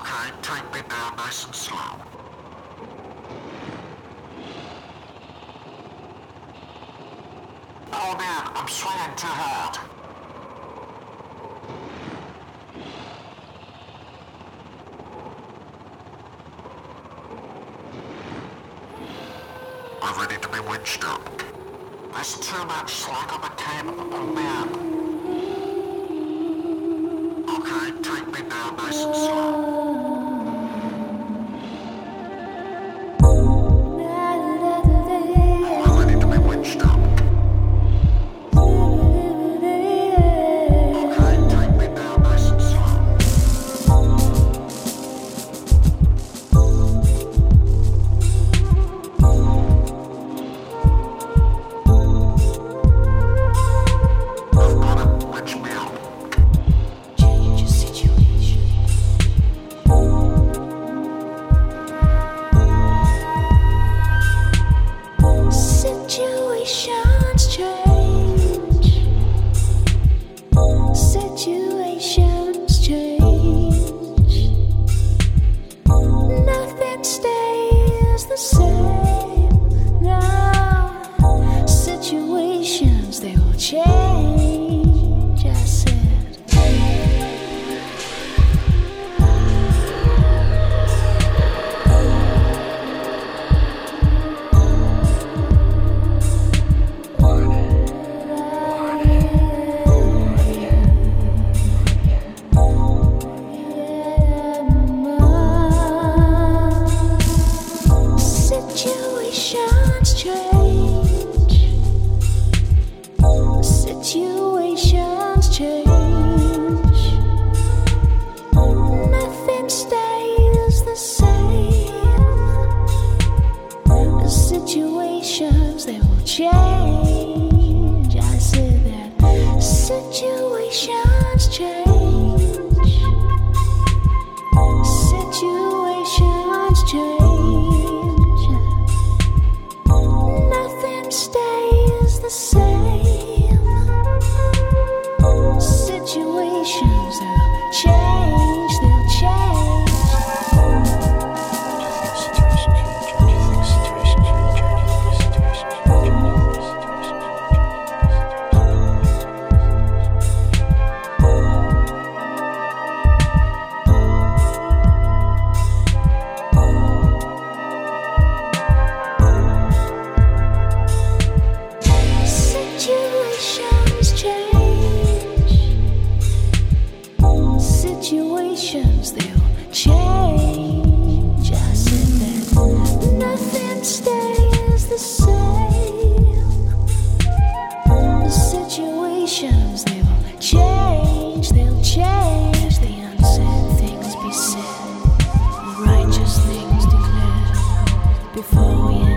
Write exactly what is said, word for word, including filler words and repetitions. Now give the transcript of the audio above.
Okay, take me down nice and slow. Oh man, I'm swinging too hard. I'm ready to be winched up. There's too much slack on the cable. Oh man. Okay, take me down nice and slow. I'm ready to be winched up. Okay, take me down nice and slow. I've got it, winch me up. Change your situation. Situations change. Situations change. Nothing stays the same. No. Situations, they will change. I said. Situations change. Situations change. Nothing stays the same. Situations, they will change. I said that situations change. Situations change. Nothing stays the same. Situations, they'll change, they'll change. Situations change. Situations, they'll change. I said that nothing stays the same. Situations, they will change, they'll change. The unsaid things be said, the righteous things declared before we